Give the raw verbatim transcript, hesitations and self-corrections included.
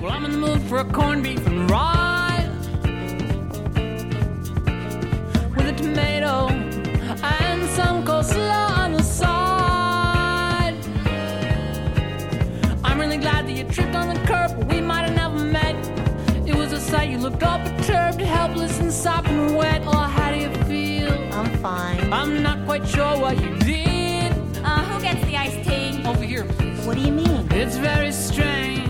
Well, I'm in the mood for a corned beef and rye with a tomato and some coleslaw on the side. I'm really glad that you tripped on the curb, but we might have never met. It was a sight, you looked all perturbed, helpless and sopping wet. Oh, how do you feel? I'm fine. I'm not quite sure what you did. Uh, who gets the iced tea? Over here, please. What do you mean? It's very strange.